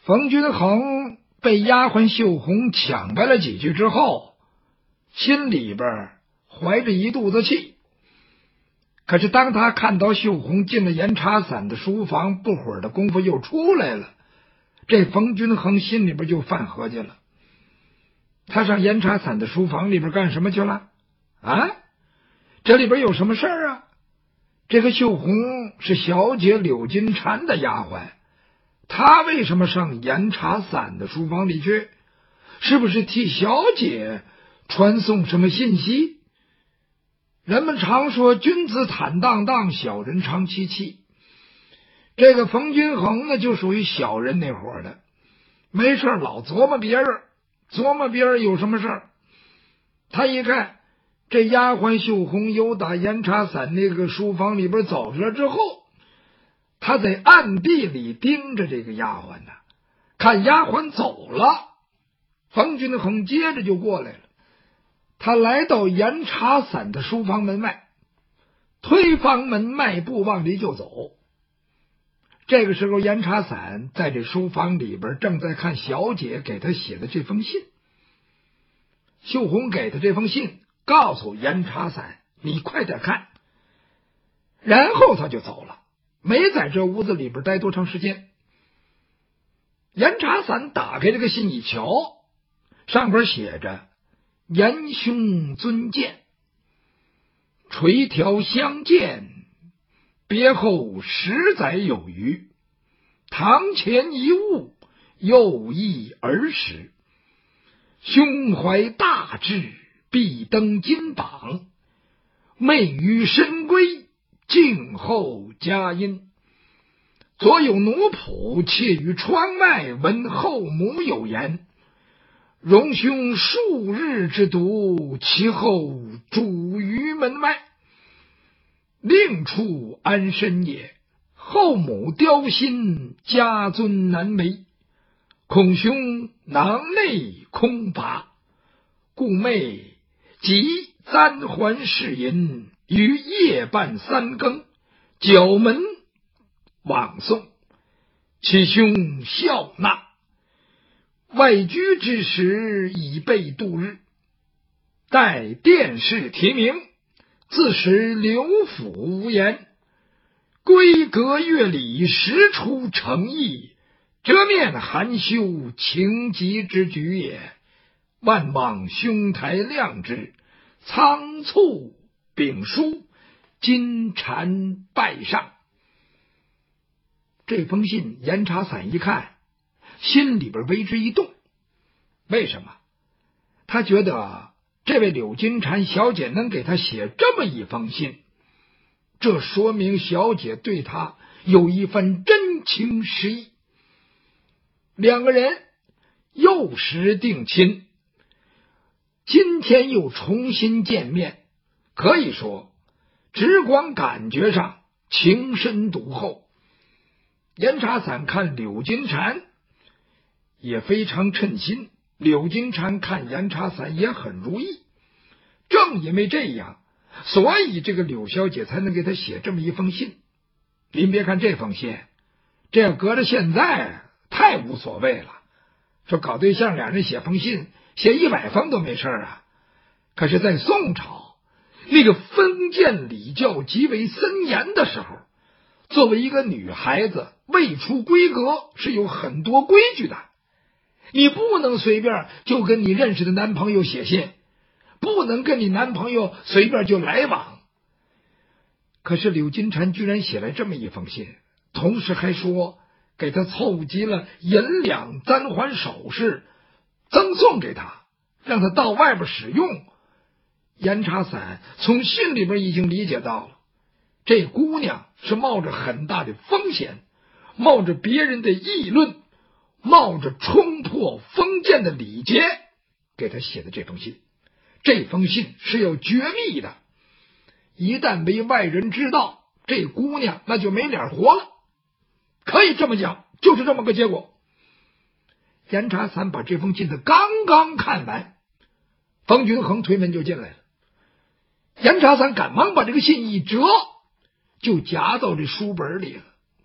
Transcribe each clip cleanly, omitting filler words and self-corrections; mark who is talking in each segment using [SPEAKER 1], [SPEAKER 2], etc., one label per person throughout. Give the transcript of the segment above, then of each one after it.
[SPEAKER 1] 冯君衡被丫鬟秀红抢白了几句之后，心里边怀着一肚子气。可是当他看到秀红进了严茶伞的书房，不会儿的功夫又出来了，这冯君衡心里边就犯合计了。他上严茶伞的书房里边干什么去了？啊，这里边有什么事儿啊？这个秀红是小姐柳金蝉的丫鬟，她为什么上严茶伞的书房里去？是不是替小姐传送什么信息？人们常说君子坦荡荡，小人长戚戚。这个冯君衡呢，就属于小人那伙的，没事老琢磨别人，琢磨别人有什么事儿。他一看这丫鬟秀红由打严茶伞那个书房里边走出来之后，他在暗地里盯着这个丫鬟呢，看丫鬟走了，冯君衡接着就过来了。他来到严茶伞的书房门外，推房门迈步往里就走。这个时候严茶伞在这书房里边正在看小姐给他写的这封信。秀红给他这封信，告诉严茶伞你快点看，然后他就走了，没在这屋子里边待多长时间。严茶伞打开这个信一瞧，上边写着严兄尊见，垂条相见，别后10载有余，堂前一物，又忆儿时，胸怀大志，必登金榜，媚于深闺，静候佳音。左有奴仆窃于窗外，闻后母有言，容兄数日之独，其后主于门外，另处安身也。后母雕心，家尊难违，恐兄囊内空乏，故妹即暂还侍银，于夜半3更，角门往送，其兄笑纳。外居之时，以备度日。待殿试提名，自时刘府无言，闺阁乐礼，实出诚意，遮面含羞，情急之举也。万望兄台谅之，仓促禀书，金蝉拜上。这封信严茶伞一看，心里边为之一动。为什么？他觉得这位柳金蝉小姐能给他写这么一封信，这说明小姐对他有一份真情实意。两个人又时定亲，今天又重新见面，可以说直观感觉上情深笃厚。严茶伞看柳金蝉也非常称心，柳金蝉看严茶伞也很如意。正因为这样，所以这个柳小姐才能给他写这么一封信。您别看这封信，这要搁着现在太无所谓了，说搞对象俩人写封信，写100封都没事啊。可是在宋朝那个封建礼教极为森严的时候，作为一个女孩子未出闺阁是有很多规矩的，你不能随便就跟你认识的男朋友写信，不能跟你男朋友随便就来往。可是柳金蝉居然写了这么一封信，同时还说给他凑集了银两、簪环、首饰，赠送给他，让他到外边使用。严茶伞从信里边已经理解到了，这姑娘是冒着很大的风险，冒着别人的议论，冒着冲破封建的礼节给他写的这封信。这封信是要绝密的，一旦被外人知道，这姑娘那就没脸活了。可以这么讲，就是这么个结果。严茶伞把这封信的刚刚看完，冯君衡推门就进来了。严茶伞赶忙把这个信一折，就夹到这书本里了。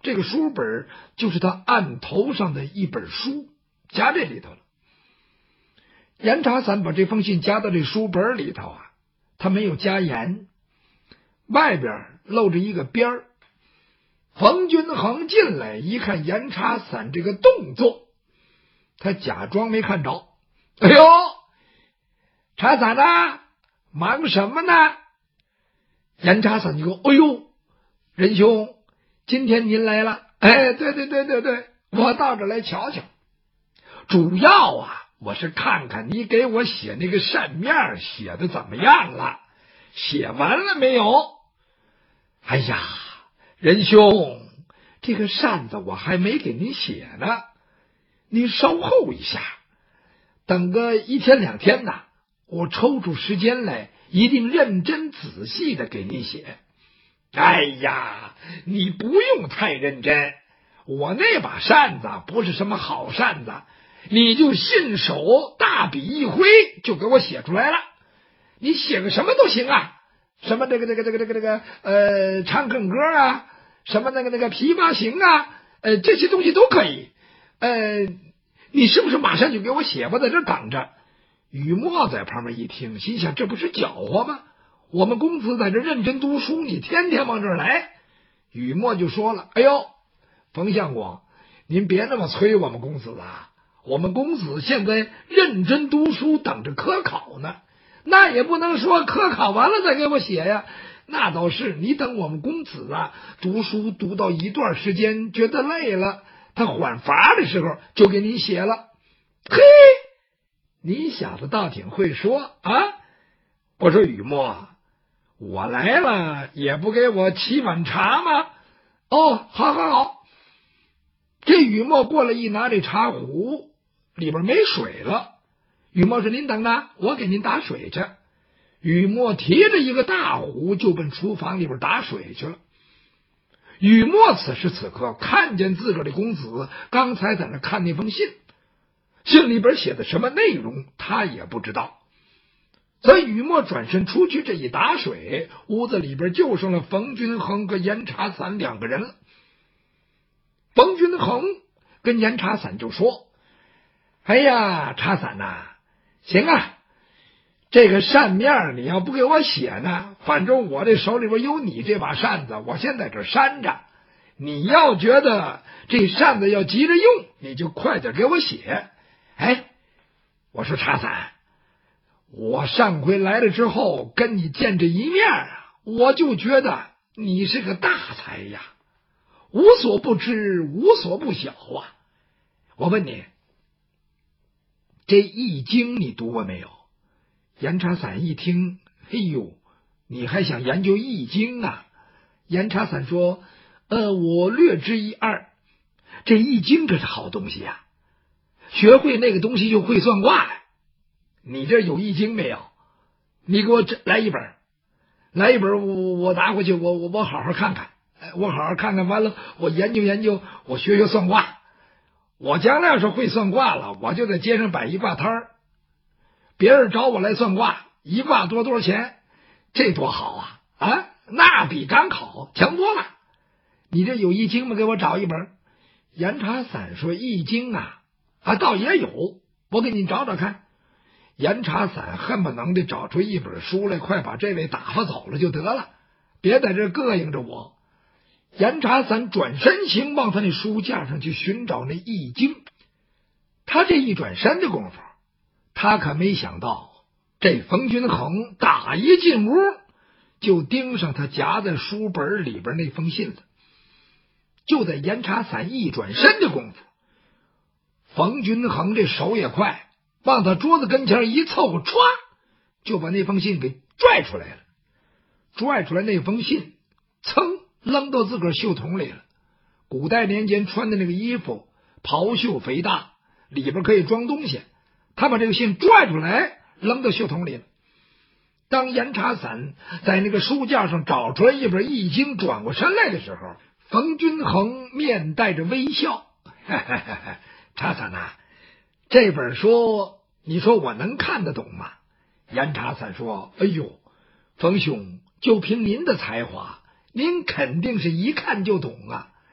[SPEAKER 1] 这个书本就是他案头上的一本书，夹这里头了。严查伞把这封信夹到这书本里头啊，他没有加严，外边露着一个边儿。冯君衡进来一看严查伞这个动作，他假装没看着。哎呦，查伞呢？忙什么呢？严查伞就说：哎呦，仁兄，今天您来了。哎，对，我到这来瞧瞧。主要啊，我是看看你给我写那个扇面写的怎么样了，写完了没有？哎呀，仁兄，这个扇子我还没给您写呢，您稍后一下，等个1天2天呐，我抽出时间来，一定认真仔细的给您写。哎呀，你不用太认真，我那把扇子不是什么好扇子，你就信手大笔一挥就给我写出来了。你写个什么都行啊，什么长恨歌啊，什么那个琵琶行啊，这些东西都可以。你是不是马上就给我写？我在这等着。雨墨在旁边一听，心想这不是搅和吗？我们公子在这认真读书，你天天往这儿来。雨墨就说了：哎呦，冯相公，您别那么催我们公子啊，我们公子现在认真读书，等着科考呢。那也不能说科考完了再给我写呀，那倒是，你等我们公子啊读书读到一段时间觉得累了，他缓乏的时候就给您写了。嘿，你小子倒挺会说啊！我说雨墨，我来了也不给我沏碗茶吗？哦，好。这雨墨过来一拿这茶壶，里边没水了。雨墨说：您等着，我给您打水去。雨墨提着一个大壶就奔厨房里边打水去了。雨墨此时此刻看见自个儿的公子刚才在那看那封信，信里边写的什么内容他也不知道。所以雨墨转身出去，这一打水，屋子里边就剩了冯君衡和严查伞2个人了。冯君衡跟严查伞就说：哎呀，查伞呐，行啊，这个扇面你要不给我写呢，反正我这手里边有你这把扇子，我先在这扇着。你要觉得这扇子要急着用，你就快点给我写。哎，我说查伞，我上回来了之后跟你见这一面啊，我就觉得你是个大才呀，无所不知，无所不晓啊。我问你，这易经你读过没有？严查伞一听，哎呦，你还想研究易经啊？严查伞说：我略知一二。这易经这是好东西呀，学会那个东西就会算卦呀。你这有易经没有？你给我来一本，我拿回去，我好好看看。我好好看看，完了我研究研究，我学学算卦。我将来要是会算卦了，我就在街上摆一卦摊儿，别人找我来算卦，一卦多少钱，这多好啊！啊，那比赶考强多了。你这有易经吗？给我找一本。严查伞说：易经啊，倒也有，我给你找找看。严查伞恨不能的找出一本书来，快把这位打发走了就得了，别在这膈应着我。严查伞转身行，往他那书架上去寻找那易经。他这一转身的功夫，他可没想到，这冯君衡打一进屋就盯上他夹在书本里边那封信了。就在严查伞一转身的功夫，冯君衡这手也快，往他桌子跟前一凑，歘就把那封信给拽出来了。拽出来那封信，噌扔到自个儿袖筒里了。古代年间穿的那个衣服，袍袖肥大，里边可以装东西。他把这个信拽出来，扔到袖筒里了。当严查伞在那个书架上找出来一本易经，转过身来的时候，冯君衡面带着微笑：查伞呐，这本书你说我能看得懂吗？严查伞说：哎呦，冯兄，就凭您的才华，您肯定是一看就懂啊。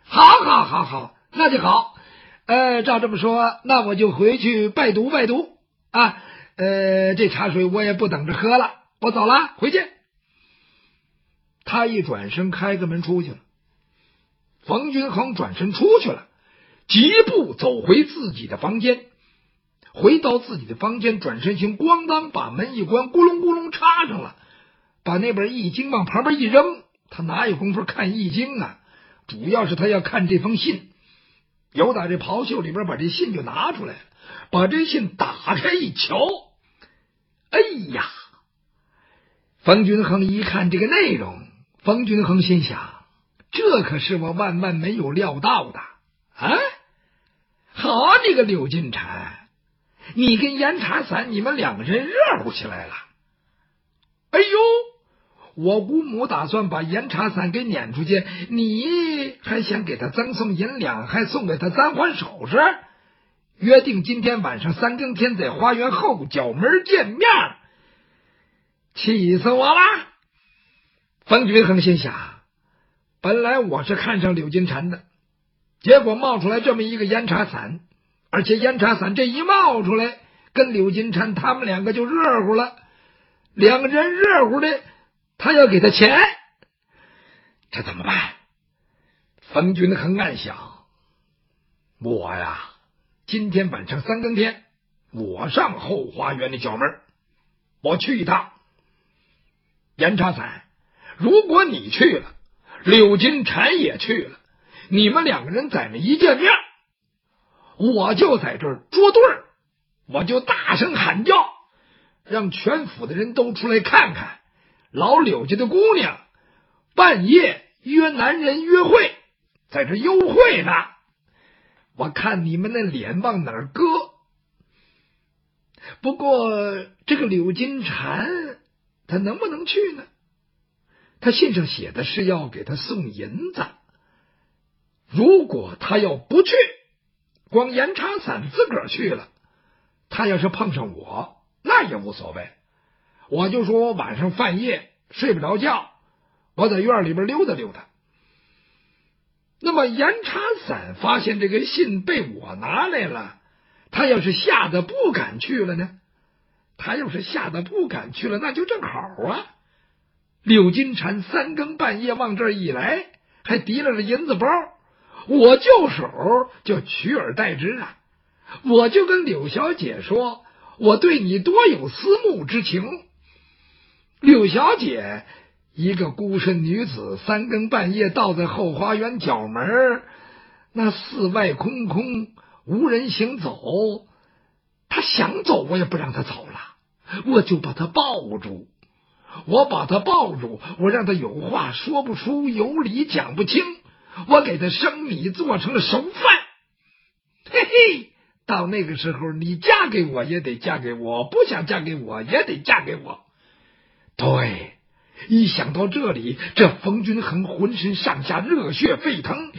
[SPEAKER 1] 好，那就好。照这么说，那我就回去拜读拜读啊。这茶水我也不等着喝了，我走了，回去。他一转身开个门出去了。冯君衡转身出去了，疾步走回自己的房间。回到自己的房间，转身行，咣当把门一关，咕隆咕隆插上了，把那本易经往旁边一扔。他哪有功夫看易经啊？主要是他要看这封信。由打这袍袖里边把这信就拿出来，把这信打开一瞧，哎呀！冯君衡一看这个内容，冯君衡心想，这可是我万万没有料到的啊！好你个柳金蝉，你跟严茶伞你们两个人热乎起来了。哎呦，我姑母打算把严茶伞给撵出去，你还想给他赠送银两，还送给他3环首饰，约定今天晚上3更天在花园后角门见面，气死我了！冯君衡心想，本来我是看上柳金蝉的，结果冒出来这么一个严茶伞，而且严茶伞这一冒出来，跟柳金蝉他们两个就热乎了，两个人热乎的，他要给他钱，这怎么办？冯君衡暗想，我呀，今天晚上3更天，我上后花园的角门，我去一趟。严茶伞，如果你去了，柳金蝉也去了，你们两个人在那一见面，我就在这儿捉对儿，我就大声喊叫，让全府的人都出来看看，老柳家的姑娘半夜约男人约会，在这幽会呢，我看你们的脸往哪儿搁。不过这个柳金蝉他能不能去呢？他信上写的是要给他送银子，如果他要不去，光严茶伞自个儿去了，他要是碰上我，那也无所谓，我就说我晚上犯夜睡不着觉，我在院里边溜达溜达。那么严茶伞发现这个信被我拿来了，他要是吓得不敢去了呢？他要是吓得不敢去了，那就正好啊！柳金蝉3更半夜往这儿一来，还提了银子包，我就手就取而代之啊！我就跟柳小姐说，我对你多有思慕之情。柳小姐一个孤身女子，3更半夜倒在后花园角门，那四外空空，无人行走，她想走我也不让她走了，我就把她抱住。我把她抱住，我让她有话说不出，有理讲不清，我给她生米做成了熟饭。嘿嘿，到那个时候，你嫁给我也得嫁给我，不想嫁给我也得嫁给我。对，一想到这里，这冯君衡浑身上下热血沸腾。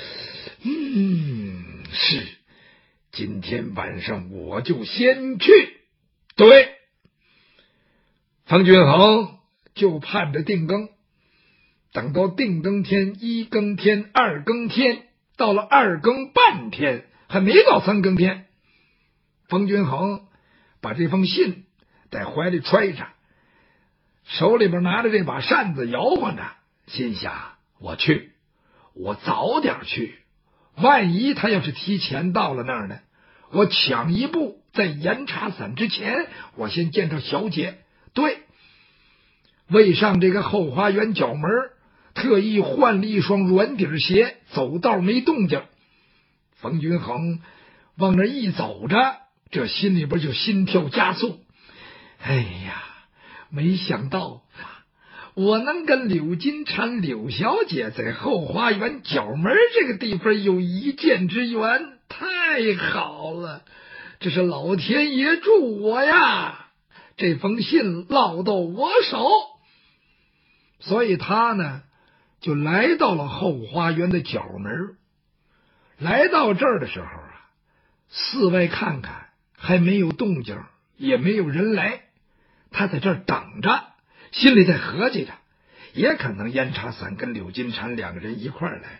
[SPEAKER 1] 是，今天晚上我就先去。对，冯君衡就盼着定更，等到定更天、1更天、2更天，到了2更半天，还没到3更天，冯君衡把这封信在怀里揣着，手里边拿着这把扇子摇晃着，心想，我去，我早点去，万一他要是提前到了那儿呢，我抢一步，在严茶伞之前，我先见着小姐。对，为上这个后花园角门，特意换了一双软底鞋，走道没动静。冯君衡往那一走着，这心里边就心跳加速。哎呀，没想到我能跟柳金蝉柳小姐在后花园角门这个地方有一见之缘，太好了，这是老天爷助我呀！这封信落到我手，所以他呢就来到了后花园的角门。来到这儿的时候啊，四外看看，还没有动静，也没有人来，他在这儿等着，心里在合计着，也可能严茶伞跟柳金蝉两个人一块儿来，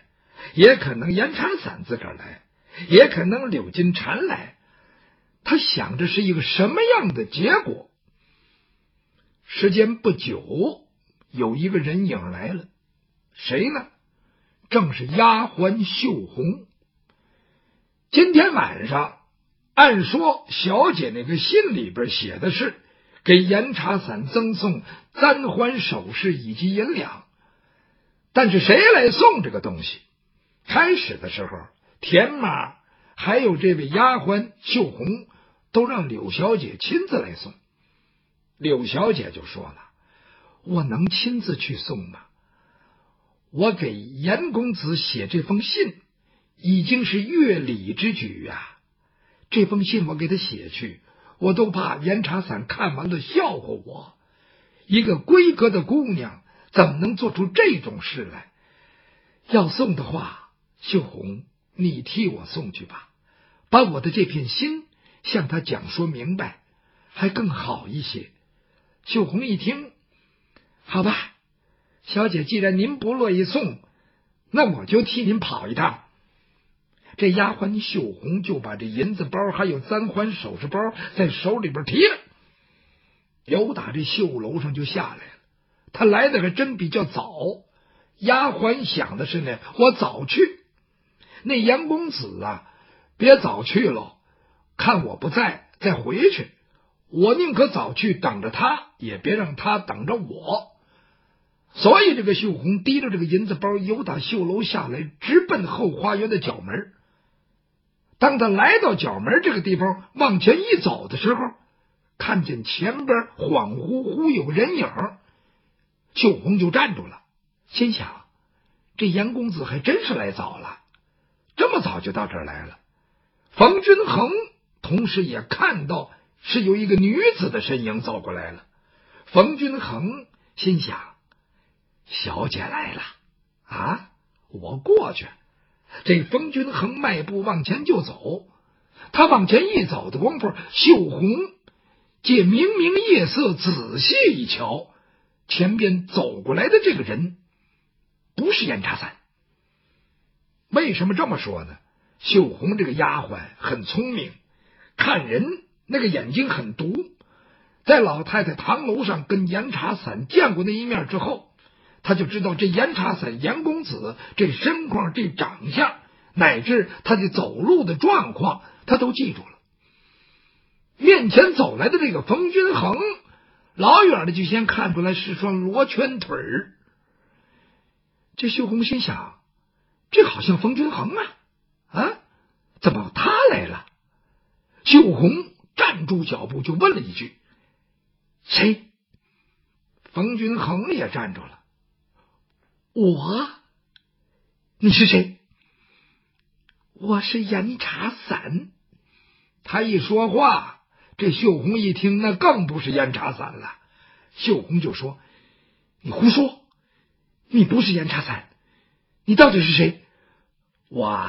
[SPEAKER 1] 也可能严茶伞自个儿来，也可能柳金蝉来。他想着是一个什么样的结果。时间不久，有一个人影来了，谁呢？正是丫鬟秀红。今天晚上，按说小姐那个信里边写的是给严茶伞赠送簪环首饰以及银两，但是谁来送这个东西？开始的时候，田妈还有这位丫鬟秀红都让柳小姐亲自来送。柳小姐就说了：“我能亲自去送吗？我给严公子写这封信已经是越礼之举啊！这封信我给他写去，我都怕严茶伞看完了笑话我。一个闺阁的姑娘怎么能做出这种事来？要送的话，秀红，你替我送去吧，把我的这片心向他讲说明白，还更好一些。”秀红一听，好吧，小姐既然您不乐意送，那我就替您跑一趟。这丫鬟秀红就把这银子包还有簪环首饰包在手里边提了，由打这绣楼上就下来了。他来的还真比较早，丫鬟想的是呢，我早去，那严公子啊，别早去了，看我不在再回去，我宁可早去等着他，也别让他等着我。所以这个秀红提着这个银子包由打绣楼下来，直奔后花园的角门。当他来到角门这个地方往前一走的时候，看见前边恍惚惚有人影，秀红就站住了，心想这严公子还真是来早了，这么早就到这儿来了。冯君衡同时也看到是有一个女子的身影走过来了。冯君衡心想，小姐来了啊，我过去。这冯君衡迈步往前就走，他往前一走的功夫，秀红借明明夜色仔细一瞧，前边走过来的这个人不是严茶伞。为什么这么说呢？秀红这个丫鬟很聪明，看人那个眼睛很毒，在老太太堂楼上跟严茶伞见过那一面之后，他就知道这严茶伞严公子这身况这长相乃至他的走路的状况他都记住了。面前走来的这个冯君衡老远的就先看出来是双罗圈腿儿。这秀红心想，这好像冯君衡啊，怎么他来了？秀红站住脚步就问了一句，谁？冯君衡也站住了，我？你是谁？我是严茶伞。他一说话，这秀红一听，那更不是严茶伞了。秀红就说，你胡说，你不是严茶伞，你到底是谁？我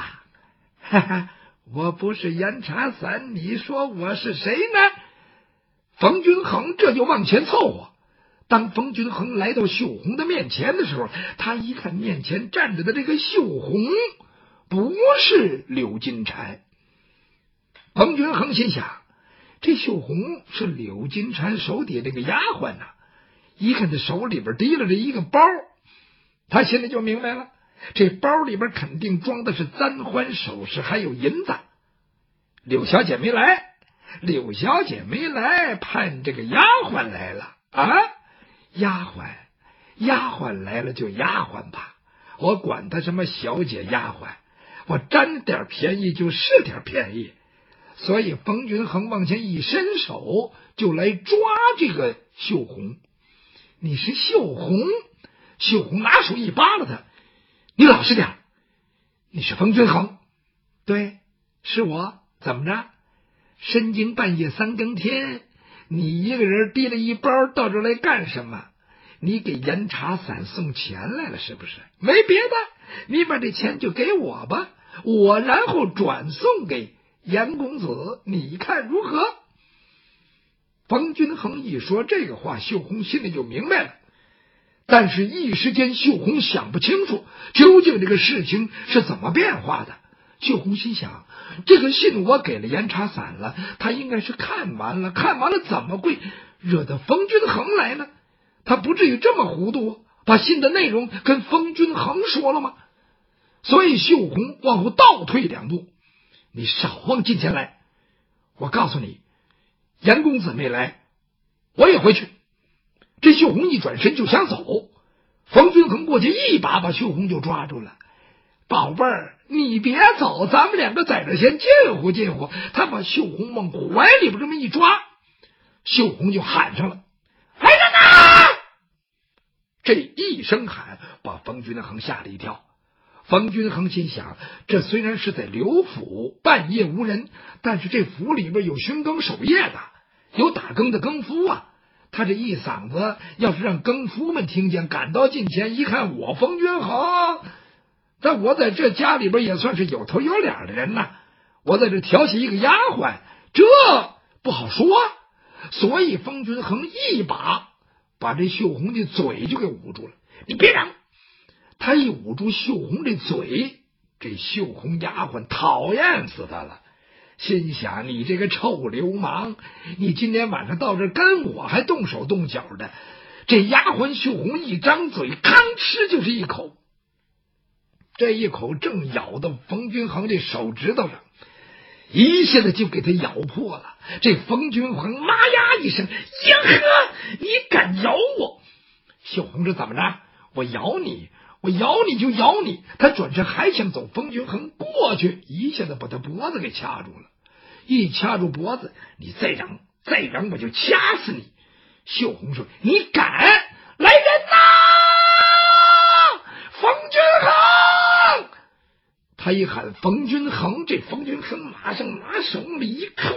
[SPEAKER 1] 不是严茶伞，你说我是谁呢？冯君衡这就往前凑合。当冯君衡来到秀红的面前的时候，他一看面前站着的这个秀红不是柳金蝉。冯君衡心想，这秀红是柳金蝉手底这个丫鬟呐。一看他手里边提了着一个包，他心里就明白了，这包里边肯定装的是簪环首饰还有银子。柳小姐没来，柳小姐没来，盼这个丫鬟来了啊！丫鬟来了就丫鬟吧，我管她什么小姐丫鬟，我占点便宜就是点便宜。所以冯君衡往前一伸手就来抓这个秀红。你是秀红？秀红拿手一扒拉他，你老实点，你是冯君衡？对，是我。怎么着？深更半夜三更天，你一个人提了一包到这来干什么？你给严茶伞送钱来了是不是？没别的，你把这钱就给我吧，我然后转送给严公子，你看如何？冯君衡一说这个话，秀红心里就明白了， 但是一时间秀红想不清楚究竟这个事情是怎么变化的。秀红心想，这个信我给了严茶伞了，他应该是看完了怎么会惹得冯君衡来呢？他不至于这么糊涂，把信的内容跟冯君衡说了吗？所以秀红往后倒退2步，你少往近前来，我告诉你，严公子没来，我也回去。这秀红一转身就想走，冯君衡过去一把把秀红就抓住了。宝贝儿，你别走，咱们2个在这先近乎近乎。他把秀红往怀里边这么一抓，秀红就喊上了，来人呐！这一声喊把冯君衡吓了一跳。冯君衡心想，这虽然是在刘府半夜无人，但是这府里边有巡更守夜的，有打更的更夫啊。他这一嗓子要是让更夫们听见，赶到近前一看，我冯君衡，但我在这家里边也算是有头有脸的人呐，我在这调戏一个丫鬟，这不好说。所以冯君衡一把把这秀红的嘴就给捂住了，你别嚷。他一捂住秀红这嘴，这秀红丫鬟讨厌死他了，心想，你这个臭流氓，你今天晚上到这跟我还动手动脚的。这丫鬟秀红一张嘴，吭哧就是一口，这一口正咬到冯君衡这手指头上，一下子就给他咬破了。这冯君衡妈呀一声，呀呵，你敢咬我？秀红这怎么着？我咬你就咬你。他转身还想走，冯君衡过去一下子把他脖子给掐住了，一掐住脖子，你再嚷我就掐死你。秀红说，你敢？来人呐！冯君衡！他一喊冯君衡，这冯君衡马上拿手里一扣，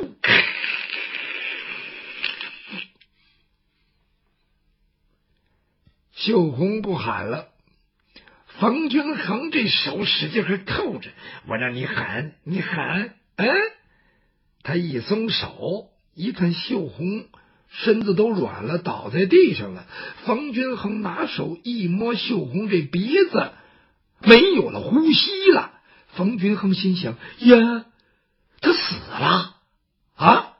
[SPEAKER 1] 秀红不喊了，冯君衡这手使劲扣着，我让你喊，你喊，他一松手，一看秀红身子都软了，倒在地上了。冯君衡拿手一摸秀红这鼻子，没有了呼吸了。冯君衡心想，呀，他死了啊！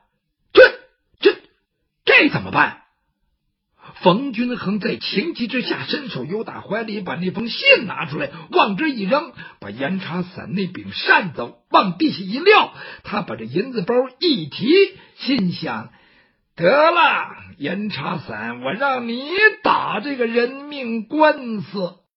[SPEAKER 1] 这怎么办？冯君衡在情急之下伸手由打怀里把那封信拿出来，往这一扔，把严茶伞那柄扇子往地下一撂，他把这银子包一提，心想，得了，严茶伞，我让你打这个人命官司。